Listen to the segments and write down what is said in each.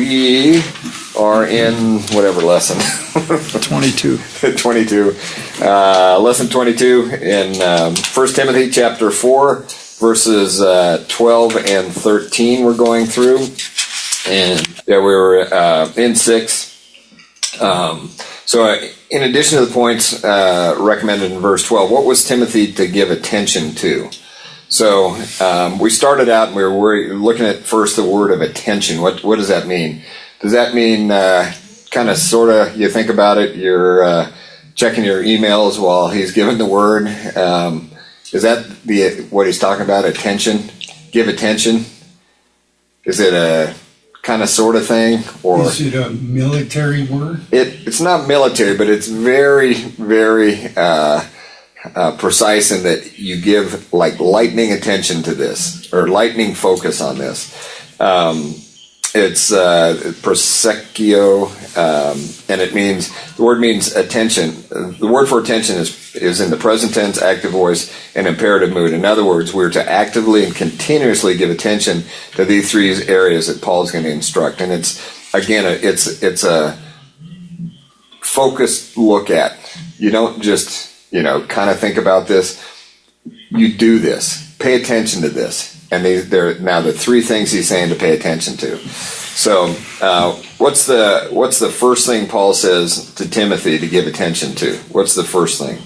We are in whatever lesson? 22. 22. Lesson 22 in 1 Timothy chapter 4, verses 12 and 13 we're going through. And we were in 6. So in addition to the points recommended in verse 12, what was Timothy to give attention to? So we started out and we were looking at first the word of attention. What does that mean? Does that mean kind of sort of, you think about it, you're checking your emails while he's giving the word? Is that what he's talking about, attention? Give attention? Is it a kind of sort of thing? Or is it a military word? It's not military, but it's very, very precise in that you give like lightning attention to this, or lightning focus on this. It's proseccio, and it means, the word means attention. The word for attention is in the present tense, active voice, and imperative mood. In other words, we're to actively and continuously give attention to these 3 areas that Paul's going to instruct. And it's, again, it's a focused look at. You don't just, kind of think about this. You do this. Pay attention to this. And they're now the 3 things he's saying to pay attention to. So, what's the first thing Paul says to Timothy to give attention to? What's the first thing?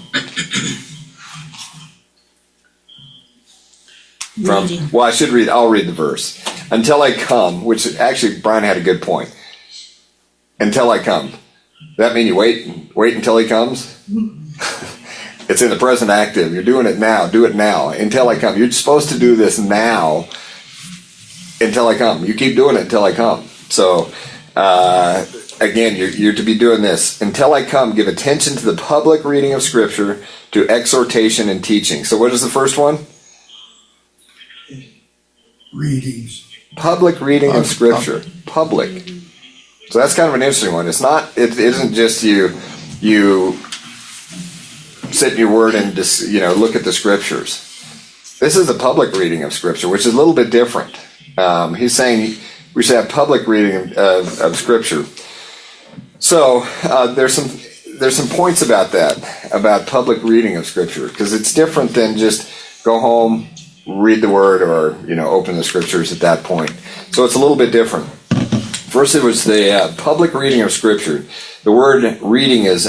I'll read the verse. Until I come, which actually Brian had a good point. Until I come. Does that mean you wait until he comes? It's in the present active. You're doing it now. Do it now. Until I come. You're supposed to do this now until I come. You keep doing it until I come. So, again, you're to be doing this. Until I come, give attention to the public reading of Scripture, to exhortation and teaching. So what is the first one? Readings. Public reading of Scripture. Public. So that's kind of an interesting one. It isn't just you sit in your word and just, look at the Scriptures. This is a public reading of Scripture, which is a little bit different. He's saying we should have public reading of Scripture. So there's some points about that, about public reading of Scripture, because it's different than just go home, read the Word, or open the Scriptures at that point. So it's a little bit different. First, it was the public reading of Scripture. The word reading is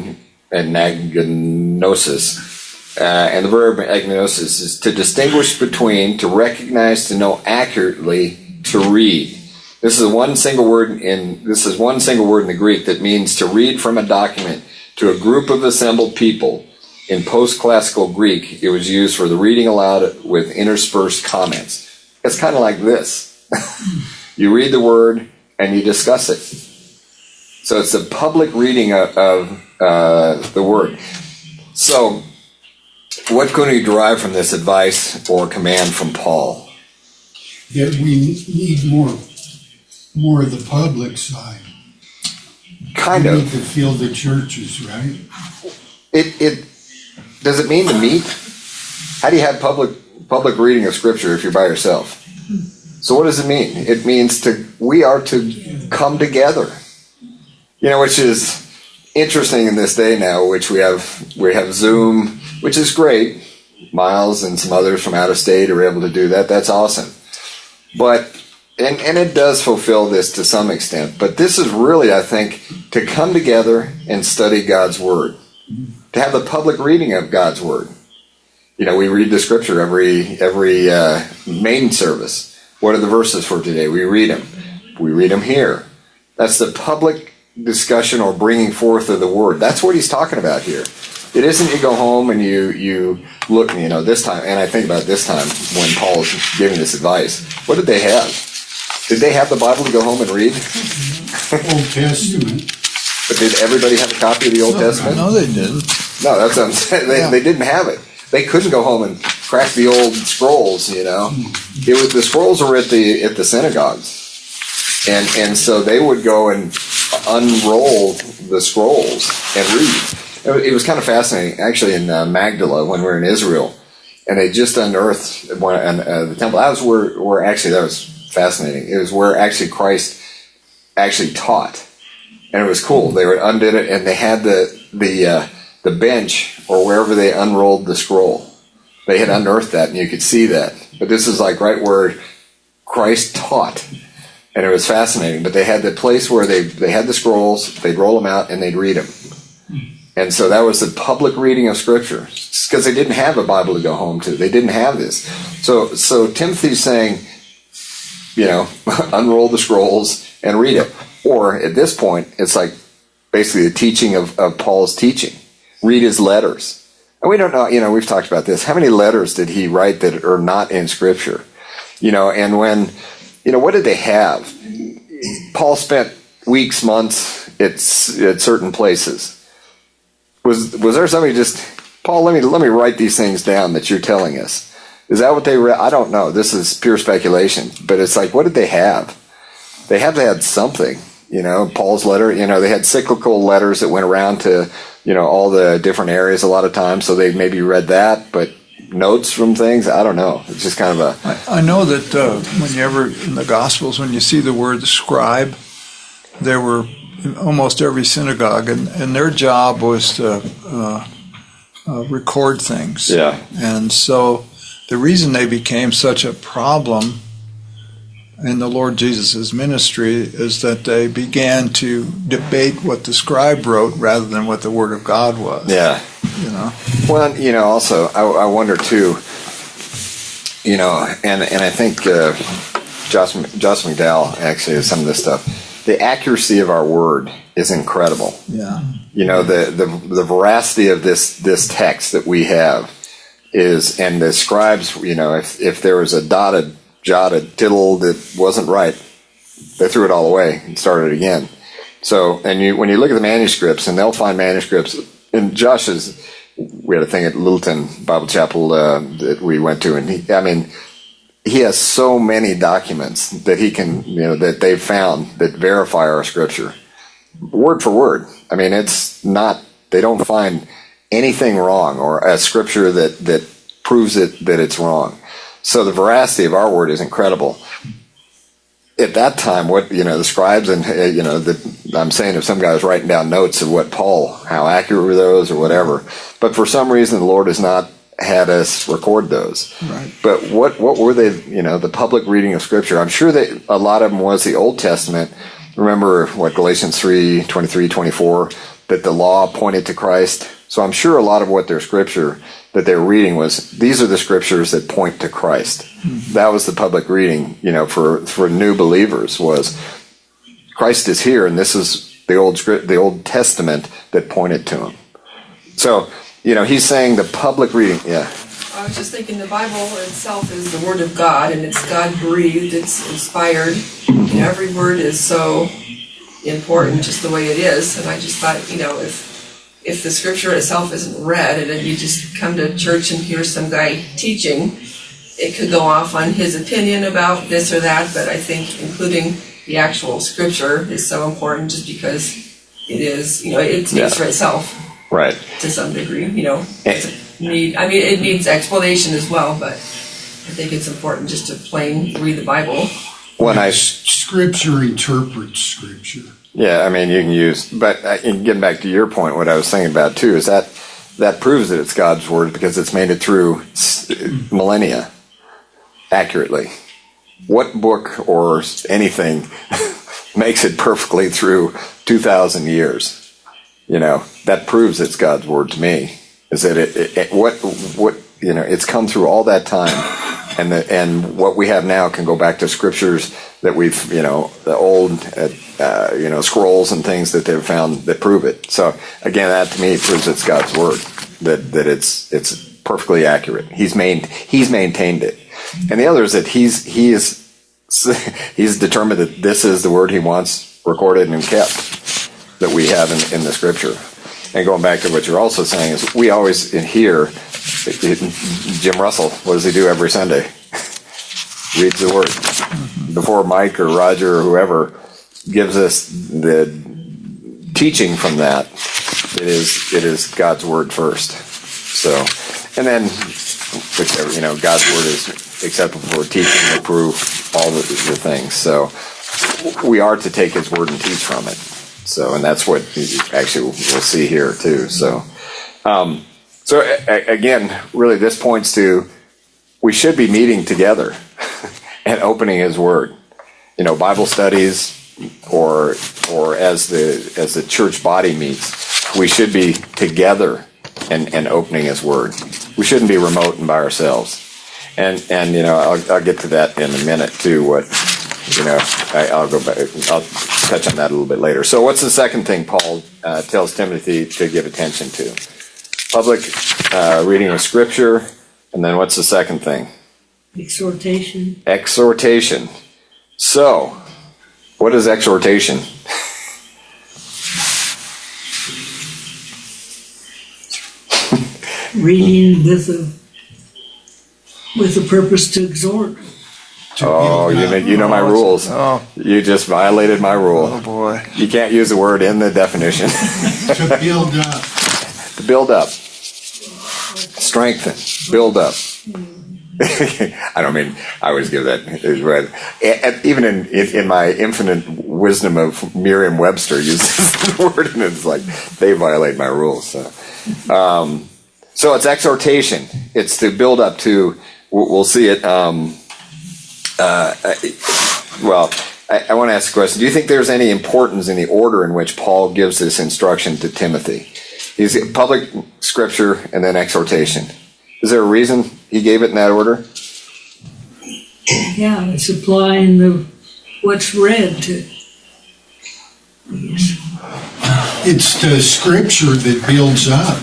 agnosis. And the verb agnosis is to distinguish between, to recognize, to know accurately, to read. This is one single word in the Greek that means to read from a document to a group of assembled people. In post-classical Greek, it was used for the reading aloud with interspersed comments. It's kind of like this. You read the word and you discuss it. So it's the public reading of the word. So, what can we derive from this advice or command from Paul? That we need more of the public side. Kind we of. need to fill the churches, right? It does it mean to meet? How do you have public reading of Scripture if you're by yourself? So what does it mean? It means we are to come together. Which is interesting in this day now, which we have Zoom, which is great. Miles and some others from out of state are able to do that. That's awesome. But and it does fulfill this to some extent. But this is really, I think, to come together and study God's Word. To have the public reading of God's Word. We read the Scripture every main service. What are the verses for today? We read them. We read them here. That's the public discussion or bringing forth of the Word. That's what he's talking about here. It isn't you go home and you look, this time, and I think about this time when Paul is giving this advice. What did they have? Did they have the Bible to go home and read? Old Testament. But did everybody have a copy of the Old Testament? No, they didn't. No, that's what I'm saying. They didn't have it. They couldn't go home and crack the old scrolls, It was the scrolls were at the synagogues. And so they would go and unroll the scrolls and read. It was kind of fascinating, actually, in Magdala when we were in Israel, and they just unearthed the temple. That was fascinating. It was where actually Christ actually taught. And it was cool. They undid it, and they had the bench, or wherever they unrolled the scroll. They had unearthed that, and you could see that. But this is like right where Christ taught. And it was fascinating. But they had the place where they had the scrolls, they'd roll them out, and they'd read them. And so that was the public reading of Scripture. Because they didn't have a Bible to go home to. They didn't have this. So Timothy's saying, unroll the scrolls and read it. Or at this point, it's like basically the teaching of Paul's teaching. Read his letters. And we don't know, we've talked about this. How many letters did he write that are not in Scripture? And when, what did they have? Paul spent weeks, months at certain places. Was there somebody just, Paul, let me write these things down that you're telling us. Is that what they read? I don't know. This is pure speculation. But it's like, what did they have? They had to have something. Paul's letter, they had cyclical letters that went around to, all the different areas a lot of times. So they maybe read that, but notes from things, I don't know. It's just kind of I know that whenever in the Gospels, when you see the word scribe, there were in almost every synagogue, and their job was to record things. Yeah. And so the reason they became such a problem in the Lord Jesus' ministry is that they began to debate what the scribe wrote rather than what the Word of God was. Yeah. Well, also, I wonder too, and I think Josh McDowell actually has some of this stuff. The accuracy of our word is incredible. Yeah. The veracity of this text that we have is, and the scribes, if there was a dotted, jotted tittle that wasn't right, they threw it all away and started again. So, and when you look at the manuscripts, and they'll find manuscripts, and we had a thing at Littleton Bible Chapel that we went to, and he has so many documents that he can, that they've found that verify our Scripture, word for word. It's not, they don't find anything wrong or a Scripture that proves that it's wrong. So the veracity of our word is incredible. At that time, what the scribes and I'm saying if some guy was writing down notes of what Paul, how accurate were those or whatever, but for some reason the Lord has not had us record those. Right. But what were they? The public reading of Scripture. I'm sure that a lot of them was the Old Testament. Remember what Galatians 3:23-24, that the law pointed to Christ. So I'm sure a lot of what their Scripture that they were reading was, these are the Scriptures that point to Christ. Mm-hmm. That was the public reading, for new believers, was Christ is here, and this is the Old Testament that pointed to him. So, he's saying the public reading, yeah. I was just thinking the Bible itself is the Word of God, and it's God-breathed, it's inspired. Every word is so important just the way it is, and I just thought, if the Scripture itself isn't read, and then you just come to church and hear some guy teaching, it could go off on his opinion about this or that, but I think including the actual Scripture is so important just because it is, it speaks for itself. Right. To some degree, it needs explanation as well, but I think it's important just to plain read the Bible. Scripture interprets Scripture. Yeah, you can use, but getting back to your point, what I was thinking about too is that proves that it's God's word because it's made it through millennia accurately. What book or anything makes it perfectly through 2,000 years? That proves it's God's word to me. Is that it's come through all that time, and what we have now can go back to Scriptures that we've, the old, scrolls and things that they've found that prove it. So again, that to me proves it's God's word, that it's perfectly accurate. He's maintained it, and the other is that he's determined that this is the word he wants recorded and kept that we have in the Scripture. And going back to what you're also saying is we always hear Jim Russell. What does he do every Sunday? Reads the Word. Before Mike or Roger or whoever gives us the teaching from that, it is God's Word first. So, and then whichever, God's Word is acceptable for teaching, reproof, all the things. So we are to take his word and teach from it. So, and that's what actually we'll see here too. So, again, really this points to we should be meeting together and opening his word. Bible studies or as the church body meets, we should be together and opening his word. We shouldn't be remote and by ourselves. And I'll get to that in a minute too. I'll go back. I'll touch on that a little bit later. So, what's the second thing Paul tells Timothy to give attention to? Public reading of Scripture, and then what's the second thing? Exhortation. Exhortation. So, what is exhortation? Reading with a purpose to exhort. Oh, you know my rules. Oh. You just violated my rule. Oh, boy. You can't use the word in the definition. To build up. To build up. Strengthen. Build up. I don't mean, I always give that. Even in my infinite wisdom of Merriam-Webster uses the word, and it's like, they violate my rules. So it's exhortation. It's to build up to, we'll see it. I want to ask a question. Do you think there's any importance in the order in which Paul gives this instruction to Timothy? He's public scripture and then exhortation. Is there a reason he gave it in that order? Yeah, it's applying what's read to. Yes. It's the scripture that builds up.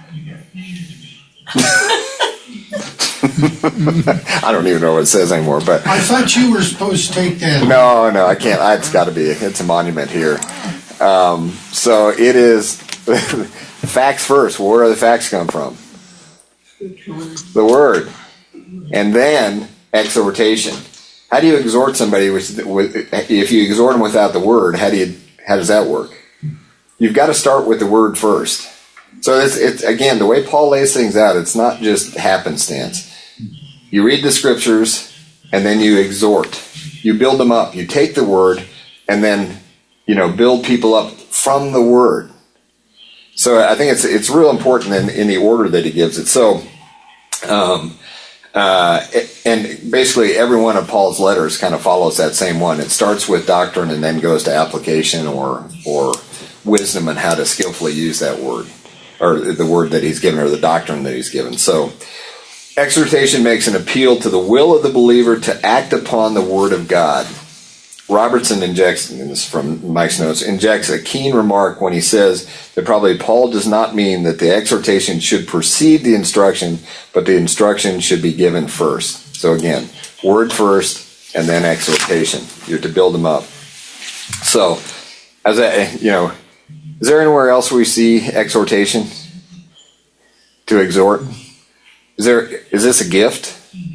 I don't even know what it says anymore, but I thought you were supposed to take that. No, I can't. It's got to be. It's a monument here. So it is facts first. Where do the facts come from? The word, and then exhortation. How do you exhort somebody if you exhort them without the word? How does that work? You've got to start with the word first. So it's again, the way Paul lays things out, it's not just happenstance. You read the scriptures and then you exhort. You build them up. You take the word and then build people up from the word. So I think it's real important in the order that he gives it. So, and basically every one of Paul's letters kind of follows that same one. It starts with doctrine and then goes to application or wisdom and how to skillfully use that word, or the word that he's given, or the doctrine that he's given. So, exhortation makes an appeal to the will of the believer to act upon the word of God. Robertson injects, and this is from Mike's notes, injects a keen remark when he says that probably Paul does not mean that the exhortation should precede the instruction, but the instruction should be given first. So again, word first, and then exhortation. You're to build them up. So, is there anywhere else we see exhortation? To exhort? Is this a gift?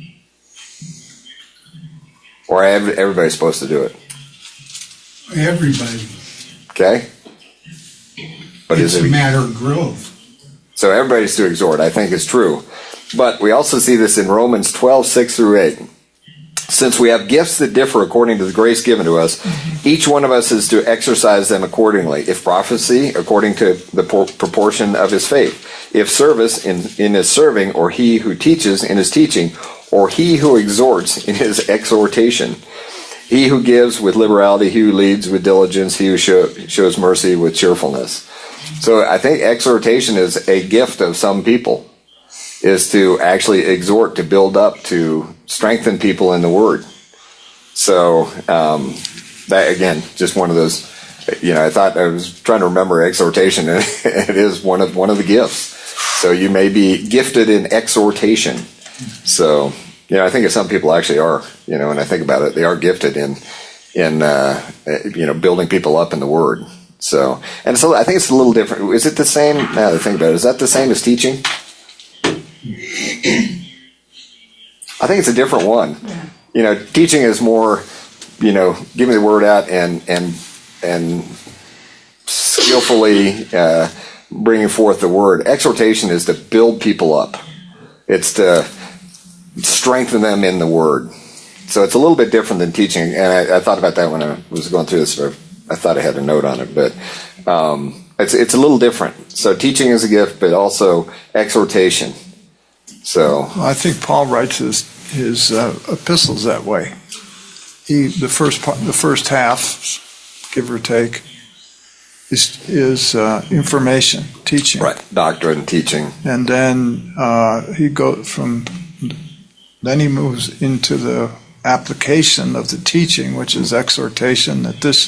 Or everybody's supposed to do it? Everybody. Okay? But It's a matter of growth. So everybody's to exhort. I think it's true. But we also see this in Romans 12, 6 through 8. Since we have gifts that differ according to the grace given to us, each one of us is to exercise them accordingly. If prophecy, according to the proportion of his faith. If service, in his serving, or he who teaches in his teaching, or he who exhorts in his exhortation. He who gives with liberality, he who leads with diligence, he who shows mercy with cheerfulness. So I think exhortation is a gift of some people, is to actually exhort, to build up, to strengthen people in the Word. So that, again, just one of those, I thought I was trying to remember exhortation, and it is one of the gifts. So you may be gifted in exhortation. So, I think some people actually are, when I think about it, they are gifted in building people up in the Word. So I think it's a little different. Is it the same? Now that I think about it, is that the same as teaching? I think it's a different one. Teaching is more, giving the word out and skillfully bringing forth the word. Exhortation is to build people up. It's to strengthen them in the word. So it's a little bit different than teaching, and I thought about that when I was going through this. I thought I had a note on it, but it's a little different. So teaching is a gift, but also exhortation. So I think Paul writes his epistles that way. The first half, give or take, is information, teaching. right, doctrine, teaching. And then then he moves into the application of the teaching, which is exhortation. That's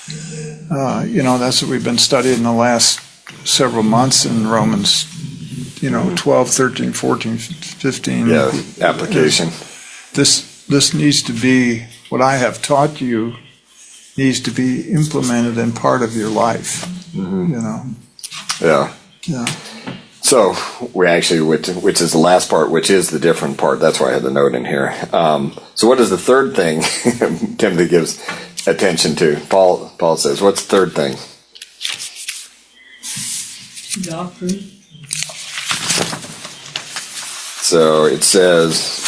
what we've been studying the last several months in Romans, 12, 13, 14, 15. Yeah, application. This needs to be, what I have taught you needs to be implemented in part of your life, Yeah. Yeah. So we actually, which is the last part, which is the different part. That's why I had the note in here. So what is the third thing Timothy gives attention to? Paul says, what's the third thing? Doctrine. So it says,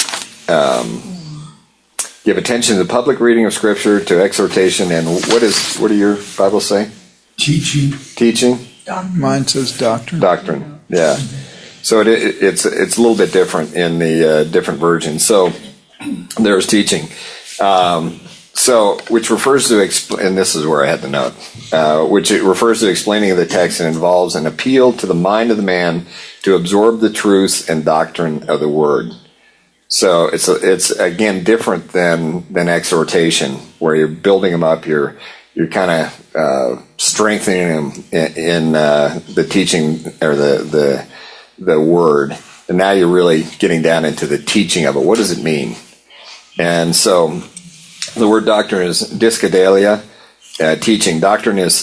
give attention to the public reading of Scripture, to exhortation, and what do your Bibles say? Teaching. Teaching? Mine says doctrine. Doctrine, yeah. So it's a little bit different in the different versions. So there's teaching. Which refers to, and this is where I had the note, which it refers to explaining the text and involves an appeal to the mind of the man to absorb the truth and doctrine of the Word. So it's again different than exhortation, where you're building them up, you're kind of strengthening them in the teaching or the Word, and now you're really getting down into the teaching of it. What does it mean? And so the word doctrine is diskadelia, teaching. Doctrine is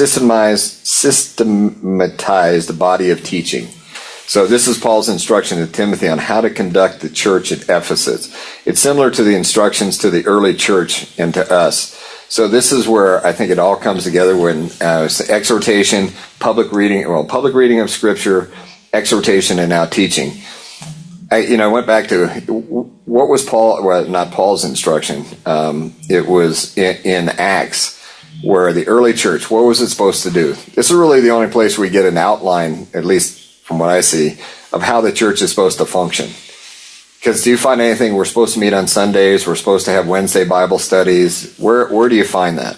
systematized body of teaching. So this is Paul's instruction to Timothy on how to conduct the church at Ephesus. It's similar to the instructions to the early church and to us. So this is where I think it all comes together when exhortation, public reading of Scripture, exhortation, and now teaching. I went back to what was not Paul's instruction. It was in Acts, where the early church, what was it supposed to do? This is really the only place we get an outline, at least from what I see, of how the church is supposed to function. Because do you find anything? We're supposed to meet on Sundays. We're supposed to have Wednesday Bible studies. Where do you find that?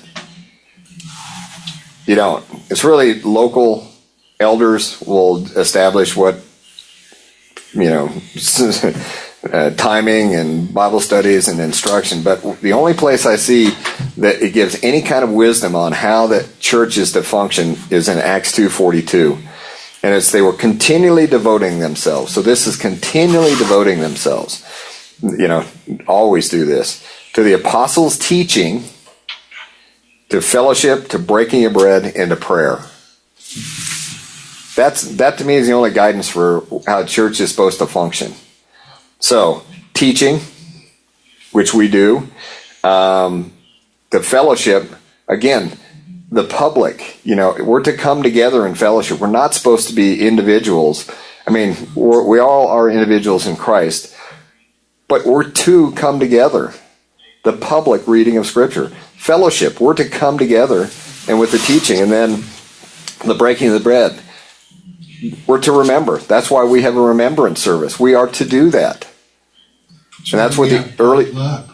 You don't. It's really local elders will establish what, timing and Bible studies and instruction. But the only place I see that it gives any kind of wisdom on how the church is to function is in Acts 2:42. And they were continually devoting themselves. So this is continually devoting themselves. Always do this. To the apostles' teaching, to fellowship, to breaking of bread, and to prayer. That to me is the only guidance for how a church is supposed to function. So, teaching, which we do. The fellowship, again, the public, we're to come together in fellowship. We're not supposed to be individuals. I mean, we all are individuals in Christ, but we're to come together. The public reading of Scripture. Fellowship, we're to come together and with the teaching, and then the breaking of the bread. We're to remember. That's why we have a remembrance service. We are to do that. And that's what the early...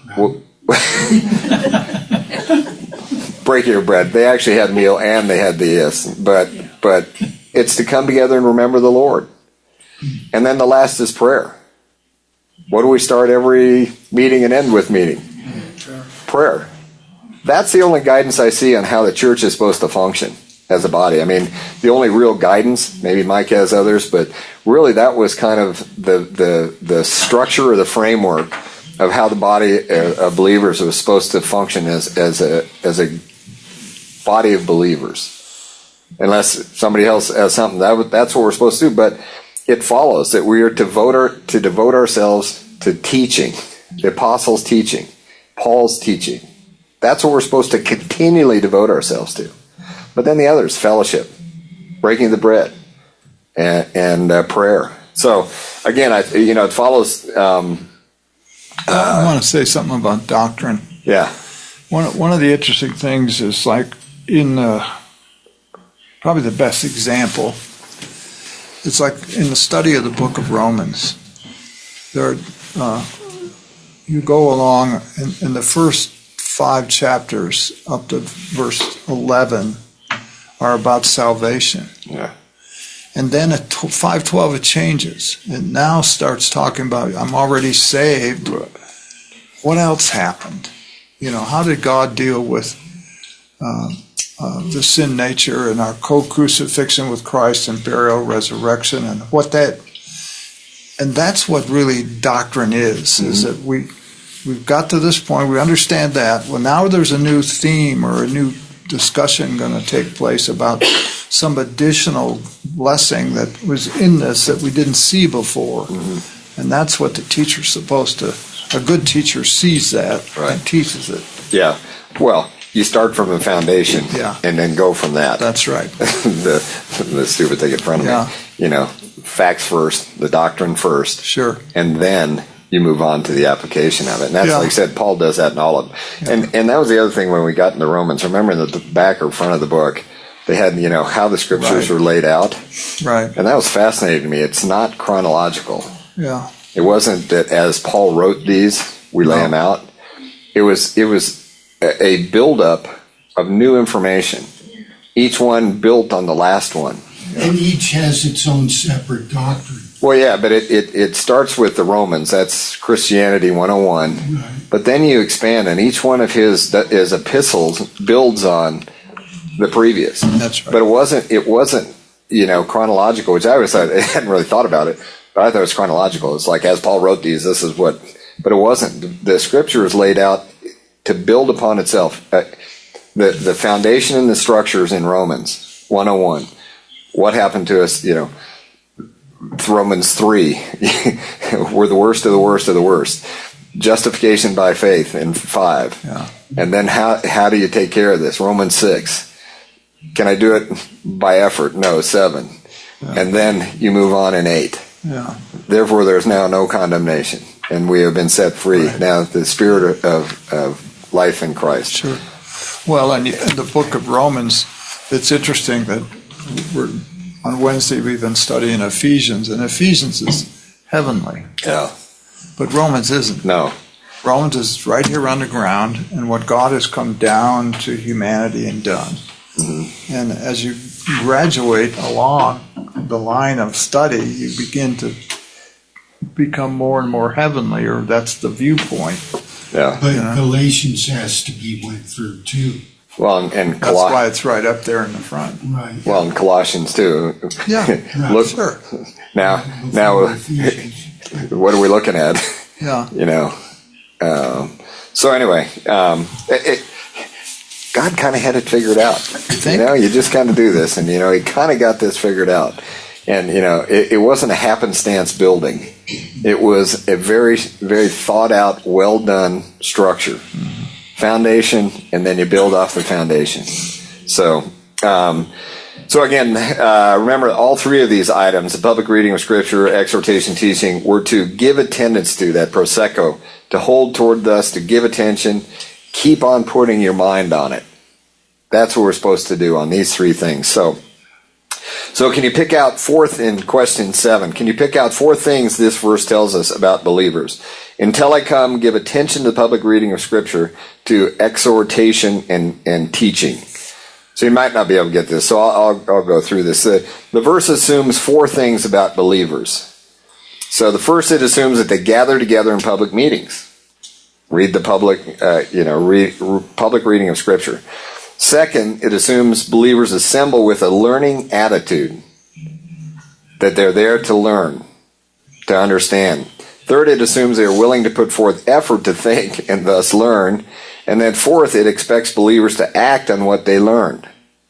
breaking of bread. They actually had meal and they had but it's to come together and remember the Lord. And then the last is prayer. What do we start every meeting and end with meeting? Prayer. That's the only guidance I see on how the church is supposed to function as a body. I mean, the only real guidance, maybe Mike has others, but really that was kind of the structure or the framework of how the body of believers was supposed to function as a body of believers. Unless somebody else has something, that's what we're supposed to do. But it follows that we are to devote ourselves to teaching, the apostles' teaching, Paul's teaching. That's what we're supposed to continually devote ourselves to. But then the others, fellowship, breaking the bread, and prayer. So again, it follows I want to say something about doctrine. Yeah. One of the interesting things is like in probably the best example. It's like in the study of the book of Romans. There, you go along in the first 5 chapters up to verse 11 are about salvation. Yeah. And then at 5:12 it changes. It now starts talking about I'm already saved. What else happened? You know, how did God deal with the sin nature and our co-crucifixion with Christ and burial, resurrection, and what that, and that's what really doctrine is that we've got to this point, we understand that. Well, now there's a new theme or a new discussion going to take place about some additional blessing that was in this that we didn't see before. And that's what the teacher's supposed to, a good teacher sees that and teaches it. Yeah. Well, you start from the foundation and then go from that. That's right. the stupid thing in front of me. You know, facts first, the doctrine first. Sure. And then you move on to the application of it. And that's like I said, Paul does that in all of them. And that was the other thing when we got into Romans. Remember in the back or front of the book, they had, you know, how the scriptures were laid out. Right. And that was fascinating to me. It's not chronological. Yeah. It wasn't that as Paul wrote these, we lay them out. It was a buildup of new information. Each one built on the last one. And each has its own separate doctrine. Well, yeah, but it starts with the Romans. That's Christianity 101. Right. But then you expand, and each one of his epistles builds on the previous. That's right. But it wasn't, you know, chronological, which I always thought, I hadn't really thought about it, but I thought it was chronological. It's like, as Paul wrote these, this is what, but it wasn't. The scripture is laid out to build upon itself. The foundation and the structures in Romans 101. What happened to us, you know, Romans 3, we're the worst of the worst of the worst. Justification by faith in 5. Yeah. And then how do you take care of this? Romans 6. Can I do it by effort? No, 7. Yeah. And then you move on in 8. Yeah. Therefore, there's now no condemnation, and we have been set free. Right. Now, the spirit of life in Christ. Sure. Well, in the book of Romans, it's interesting that on Wednesday we've been studying Ephesians, and Ephesians is heavenly. Yeah. But Romans isn't. No. Romans is right here on the ground, and what God has come down to humanity and done. Mm-hmm. And as you graduate along the line of study, you begin to become more and more heavenly, or that's the viewpoint. Yeah. But Galatians has to be went through too. Well, and that's why it's right up there in the front. Right. Well, and Colossians too. Yeah. Look, sure. Now, what are we looking at? Yeah. You know. So anyway, God kind of had it figured out. You think? You know, you just kind of do this, and you know, He kind of got this figured out. And you know, it wasn't a happenstance building. It was a very, very thought out, well done structure. Mm-hmm. Foundation, and then you build off the foundation. So again, remember all 3 of these items: the public reading of Scripture, exhortation, teaching, were to give attendance to that proseko, to hold toward us, to give attention, keep on putting your mind on it. That's what we're supposed to do on these 3 things. So can you pick out in question 7? Can you pick out 4 things this verse tells us about believers? Until I come, give attention to the public reading of Scripture, to exhortation and teaching. So you might not be able to get this, so I'll go through this. The verse assumes 4 things about believers. So the first, it assumes that they gather together in public meetings. Read the public reading of Scripture. Second, it assumes believers assemble with a learning attitude, that they're there to learn, to understand. Third, it assumes they are willing to put forth effort to think and thus learn. And then fourth, it expects believers to act on what they learned.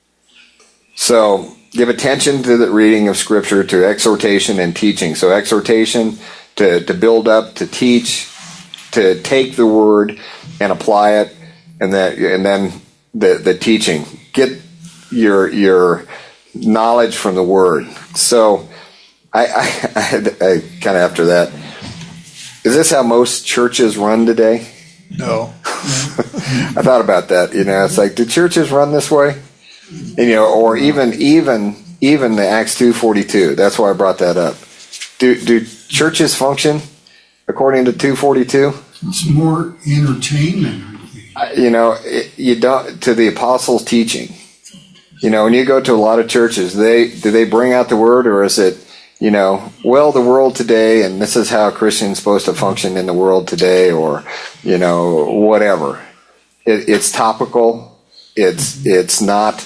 So give attention to the reading of Scripture, to exhortation and teaching. So exhortation, to build up, to teach, to take the Word and apply it, and then the teaching. Get your knowledge from the Word. So I kind of after that, Is this how most churches run today? No. I thought about that. It's like, do churches run this way? Or even the Acts 2:42. That's why I brought that up. Do churches function according to 2:42? It's more entertainment, I think. You don't, to the apostles' teaching. When you go to a lot of churches, do they bring out the word, or is it, well, the world today, and this is how a Christian's supposed to function in the world today, or, whatever. It's topical. It's not,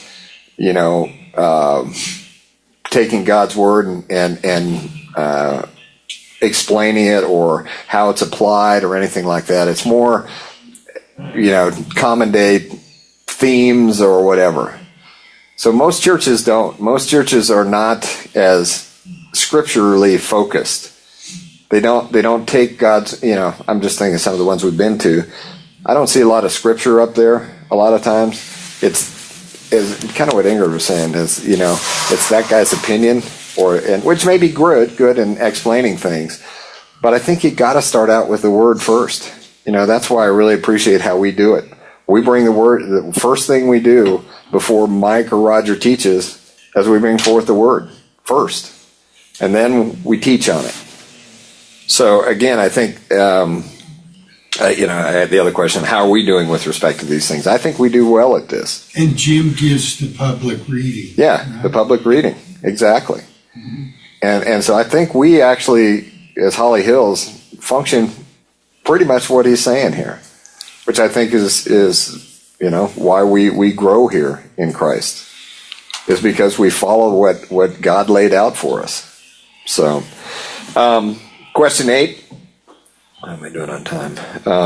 taking God's word and explaining it or how it's applied or anything like that. It's more, common day themes or whatever. So most churches don't. Most churches are not as scripturally focused. They don't take God's, I'm just thinking of some of the ones we've been to. I don't see a lot of scripture up there a lot of times. It's kind of what Ingrid was saying is, it's that guy's opinion, which may be good in explaining things. But I think you got to start out with the word first. That's why I really appreciate how we do it. We bring the word, the first thing we do before Mike or Roger teaches, as we bring forth the word first. And then we teach on it. So again, I think, I had the other question, how are we doing with respect to these things? I think we do well at this. And Jim gives the public reading. Yeah, right? The public reading. Exactly. Mm-hmm. And so I think we actually, as Holly Hills, function pretty much what he's saying here, which I think is why we grow here in Christ, is because we follow what God laid out for us. So, question 8. How am I doing on time?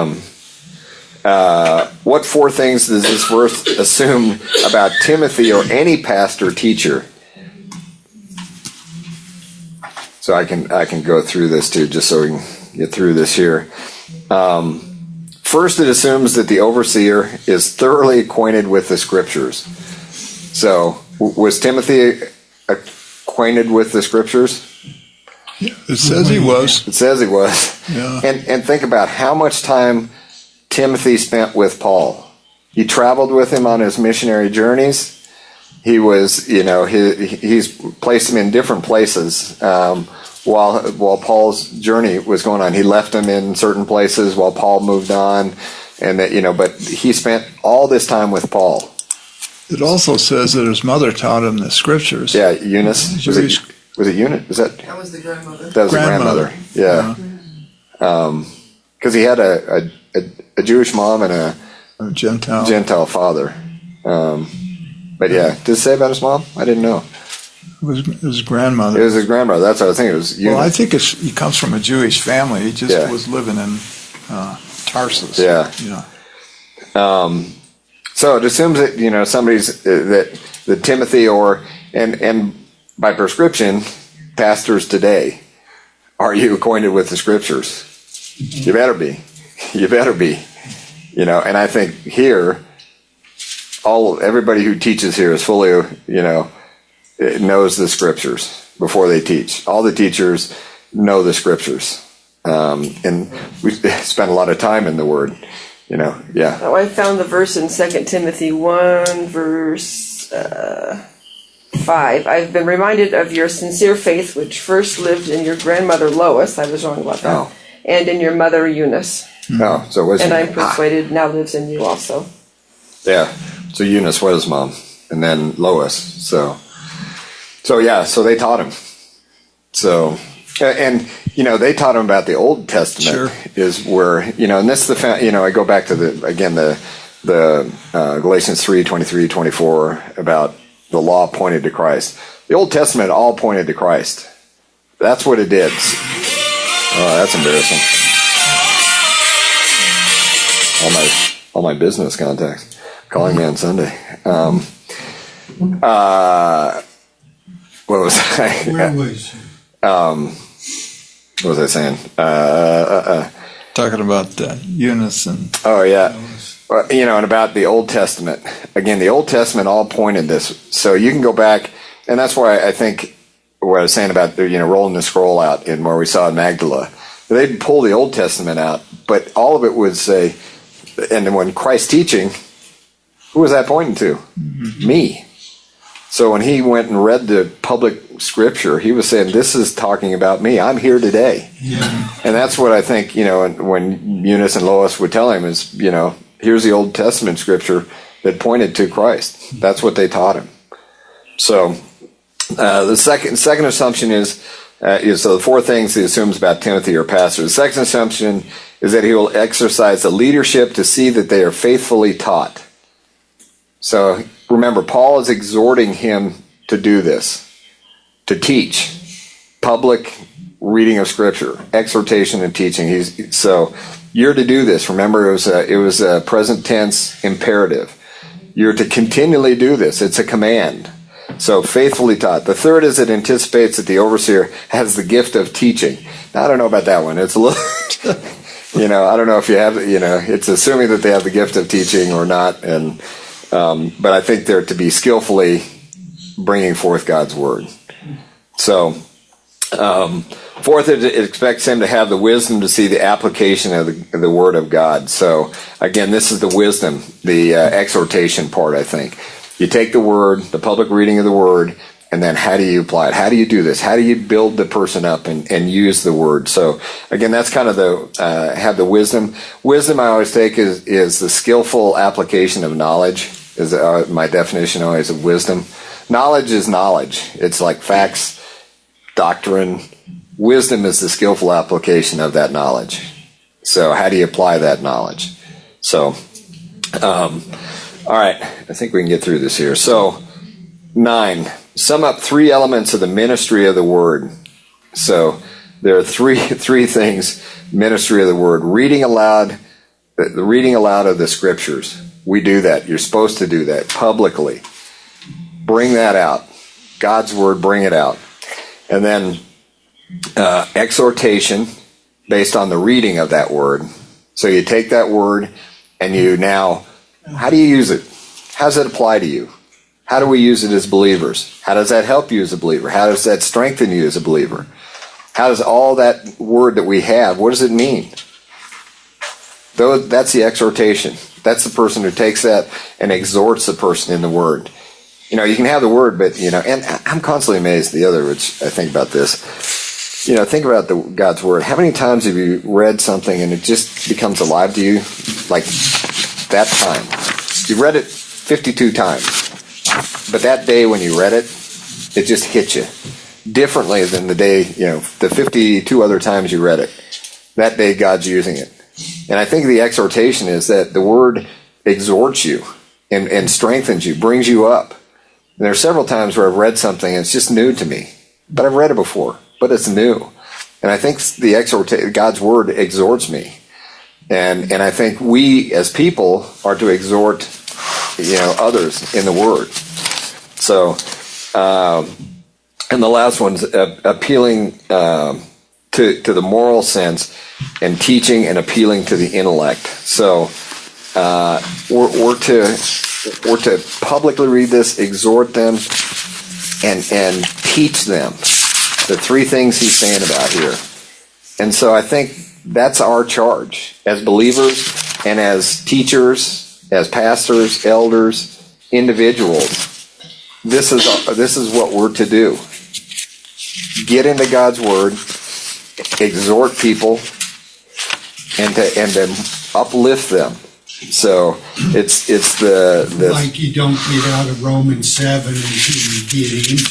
What 4 things does this verse assume about Timothy or any pastor teacher? So I can go through this too, just so we can get through this here. First, it assumes that the overseer is thoroughly acquainted with the scriptures. So, was Timothy acquainted with the scriptures? It says he was. It says he was. Yeah. And think about how much time Timothy spent with Paul. He traveled with him on his missionary journeys. He was, he's placed him in different places while Paul's journey was going on. He left him in certain places while Paul moved on, and that but he spent all this time with Paul. It also says that his mother taught him the scriptures. Yeah, Eunice. Was it Eunice? That was the grandmother. That was the grandmother. Yeah. Because he had a Jewish mom and a Gentile father. But yeah, did it say about his mom? I didn't know. It was his grandmother. It was his grandmother. That's what I was thinking. It was Eunice. Well, I think he comes from a Jewish family. He just was living in Tarsus. Yeah. So it assumes that somebody's that Timothy and by prescription, pastors today, are you acquainted with the scriptures? You better be. You better be. And I think here, everybody who teaches here is fully, knows the scriptures before they teach. All the teachers know the scriptures. And we spend a lot of time in the Word, yeah. Oh, I found the verse in 2 Timothy 1, verse 5. I've been reminded of your sincere faith, which first lived in your grandmother Lois. I was wrong about that. Oh. And in your mother Eunice. Oh, so it was. And I'm persuaded now lives in you also. Yeah. So Eunice was his mom, and then Lois. So they taught him. So, and they taught him about the Old Testament. Sure. Is where and this I go back to the Galatians 3:23-24 about the law pointed to Christ. The Old Testament all pointed to Christ. That's what it did. Oh, that's embarrassing. All my business contacts calling me on Sunday. What was I? Where was you? What was I saying? Talking about Eunice and. Oh yeah, and about the Old Testament. Again, the Old Testament all pointed this. So you can go back, and that's why I think what I was saying about rolling the scroll out in where we saw in Magdala. they'd pull the Old Testament out, but all of it would say, and then when Christ's teaching, who was that pointing to? Mm-hmm. Me. So when he went and read the public scripture, he was saying, this is talking about me. I'm here today. Yeah. And that's what I think, when Eunice and Lois would tell him is, here's the Old Testament scripture that pointed to Christ. That's what they taught him. So the second assumption is so the four things he assumes about Timothy or pastor. The second assumption is that he will exercise the leadership to see that they are faithfully taught. So remember, Paul is exhorting him to do this, to teach, public reading of Scripture, exhortation and teaching. So you're to do this. Remember, it was a present tense imperative. You're to continually do this. It's a command. So faithfully taught. The third is it anticipates that the overseer has the gift of teaching. Now, I don't know about that one. It's a little, I don't know if you have, it's assuming that they have the gift of teaching or not. And but I think they're to be skillfully bringing forth God's word. So, fourth, it expects him to have the wisdom to see the application of the word of God. So, again, this is the wisdom, the exhortation part, I think. You take the word, the public reading of the word, and then how do you apply it? How do you do this? How do you build the person up and use the word? So, again, that's kind of have the wisdom. Wisdom, I always take, is the skillful application of knowledge, is my definition always of wisdom. Knowledge is knowledge. It's like facts, doctrine. Wisdom is the skillful application of that knowledge. So how do you apply that knowledge? So, all right, I think we can get through this here. So, 9, sum up 3 elements of the ministry of the word. So there are three things, ministry of the word. Reading aloud, the reading aloud of the scriptures. We do that. You're supposed to do that publicly. Bring that out. God's word, bring it out. And then exhortation based on the reading of that word. So you take that word and you now, how do you use it? How does it apply to you? How do we use it as believers? How does that help you as a believer? How does that strengthen you as a believer? How does all that word that we have, what does it mean? That's the exhortation. That's the person who takes that and exhorts the person in the word. You can have the word, but, and I'm constantly amazed which I think about this. Think about God's word. How many times have you read something and it just becomes alive to you? Like that time. You read it 52 times. But that day when you read it, it just hit you differently than the day, the 52 other times you read it. That day God's using it. And I think the exhortation is that the word exhorts you and strengthens you, brings you up. And there are several times where I've read something and it's just new to me. But I've read it before, but it's new. And I think God's word exhorts me. And I think we as people are to exhort, others in the word. So, and the last one's appealing to the moral sense and teaching and appealing to the intellect. So we're to publicly read this, exhort them, and teach them the 3 things he's saying about here. And so I think that's our charge as believers and as teachers, as pastors, elders, individuals. This is what we're to do. Get into God's word, exhort people, and to uplift them. So it's the like you don't get out of Romans 7 until you get into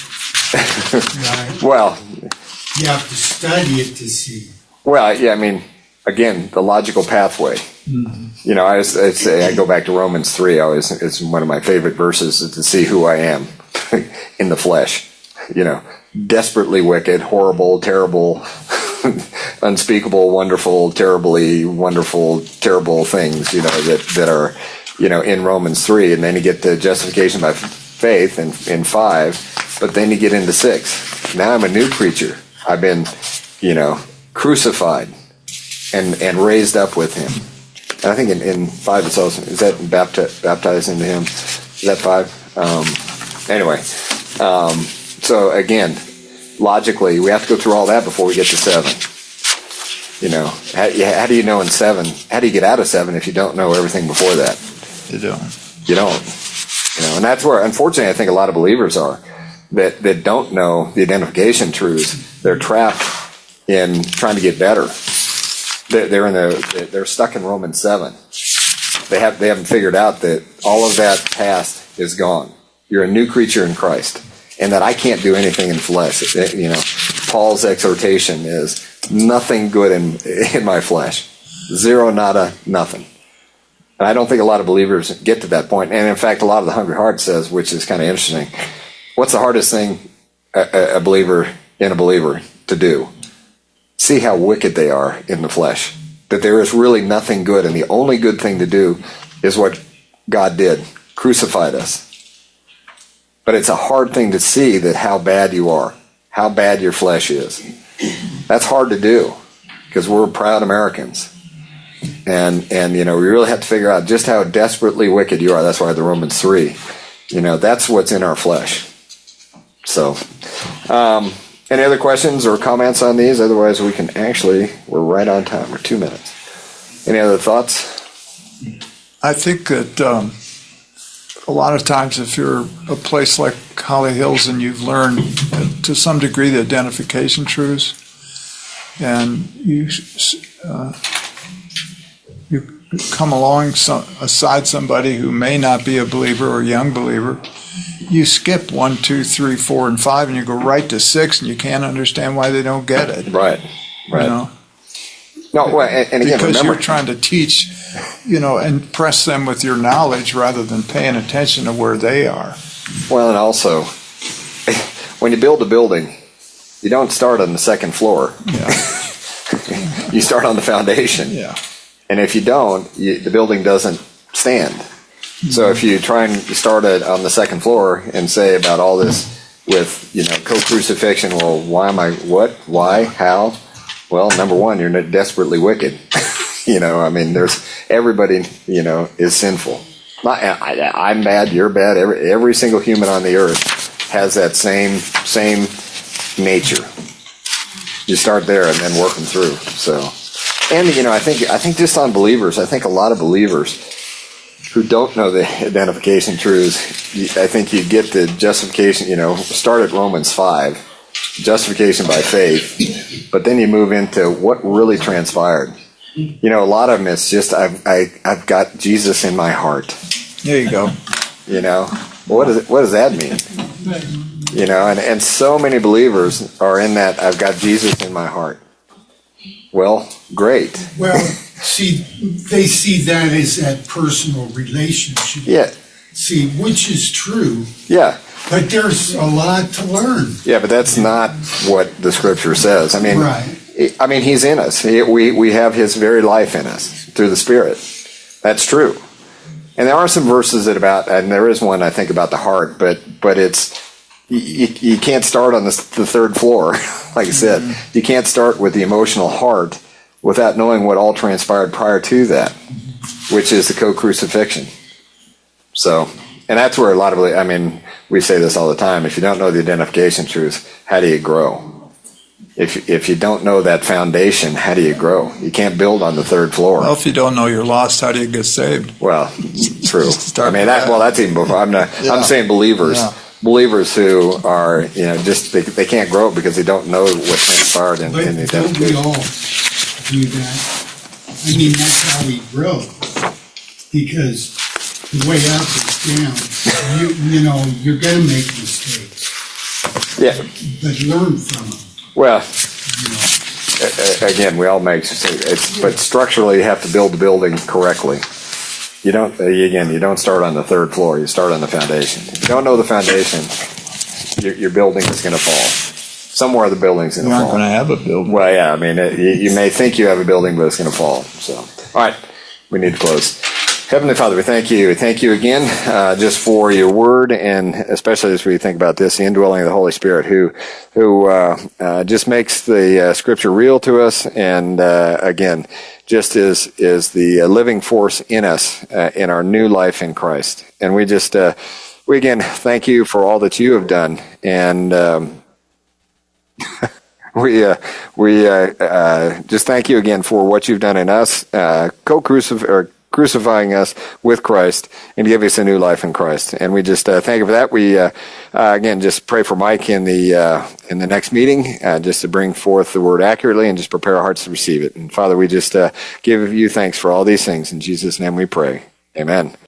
it. Right? Well, you have to study it to see. Well, yeah, I mean, again, the logical pathway. Mm-hmm. I go back to Romans 3. It's one of my favorite verses to see who I am in the flesh. Desperately wicked, horrible, terrible, unspeakable, wonderful, terribly wonderful, terrible things, that are, in Romans 3. And then you get to justification by faith in 5. But then you get into 6. Now I'm a new creature. I've been, crucified and raised up with him. And I think in 5 it's also, is that baptized into him? Is that 5? Anyway, so again, logically, we have to go through all that before we get to 7. How do you know in 7? How do you get out of 7 if you don't know everything before that? You don't. You don't. And that's where, unfortunately, I think a lot of believers are that don't know the identification truths. They're trapped in trying to get better. They're stuck in Romans 7. They haven't figured out that all of that past is gone. You're a new creature in Christ, and that I can't do anything in flesh. Paul's exhortation is nothing good in my flesh. Zero, nada, nothing. And I don't think a lot of believers get to that point. And in fact, a lot of the Hungry Heart says, which is kind of interesting, what's the hardest thing a believer to do? See how wicked they are in the flesh. That there is really nothing good, and the only good thing to do is what God did, crucified us. But it's a hard thing to see that how bad you are, how bad your flesh is. That's hard to do because we're proud Americans. And we really have to figure out just how desperately wicked you are. That's why the Romans 3, that's what's in our flesh. So, any other questions or comments on these? Otherwise, we're right on time. We're 2 minutes. Any other thoughts? I think that a lot of times if you're a place like Holly Hills and you've learned to some degree the identification truths, and you come aside somebody who may not be a believer or a young believer, you skip 1, 2, 3, 4, and 5, and you go right to 6, and you can't understand why they don't get it. Right. No, well, and again, because remember, you're trying to teach, and impress them with your knowledge rather than paying attention to where they are. Well, and also, when you build a building, you don't start on the second floor. Yeah. You start on the foundation. Yeah. And if you don't, the building doesn't stand. Mm-hmm. So if you try and start it on the second floor and say about all this with, co-crucifixion, well, why am I, what, why, how? Well, number one, you're desperately wicked. There's everybody, is sinful. I'm bad, you're bad. Every single human on the earth has that same nature. You start there and then work them through. So, and I think just on believers, I think a lot of believers who don't know the identification truths, I think you get the justification. Start at Romans 5, justification by faith, but then you move into what really transpired. A lot of them is just I've got Jesus in my heart. There you go. What does that mean? And so many believers are in that I've got Jesus in my heart. Well, great. Well, they see that as that personal relationship. Yeah. See, which is true. Yeah. But there's a lot to learn. Yeah, but that's not what the Scripture says. Right. He's in us. We have His very life in us through the Spirit. That's true. And there are some verses and there is one I think about the heart, but it's you can't start on the third floor, like I said. Mm-hmm. You can't start with the emotional heart without knowing what all transpired prior to that, which is the co-crucifixion. So, and that's where a lot of we say this all the time. If you don't know the identification truth, how do you grow? If you don't know that foundation, how do you grow? You can't build on the third floor. Well, if you don't know you're lost, how do you get saved? Well, true. That's even before. I'm saying believers. Yeah. Believers who are, they can't grow because they don't know what transpired in the identification. Don't we all do that? That's how we grow. Because the way up is down. You're going to make mistakes. Yeah. But learn from them. Well, again, we all make mistakes. But structurally, you have to build the building correctly. You don't start on the third floor. You start on the foundation. If you don't know the foundation, your building is going to fall. Somewhere the building's going to fall. You're not going to have a building. Well, yeah. You may think you have a building, but it's going to fall. So, all right, we need to close. Heavenly Father, we thank you. Thank you again just for your word, and especially as we think about this, the indwelling of the Holy Spirit, who just makes the Scripture real to us, and again, just is the living force in us in our new life in Christ. And we again thank you for all that you have done, and We just thank you again for what you've done in us, crucifying us with Christ and give us a new life in Christ. And we just thank you for that. We again just pray for Mike in the next meeting, just to bring forth the word accurately and just prepare our hearts to receive it. And Father, we just give you thanks for all these things. In Jesus' name we pray. Amen.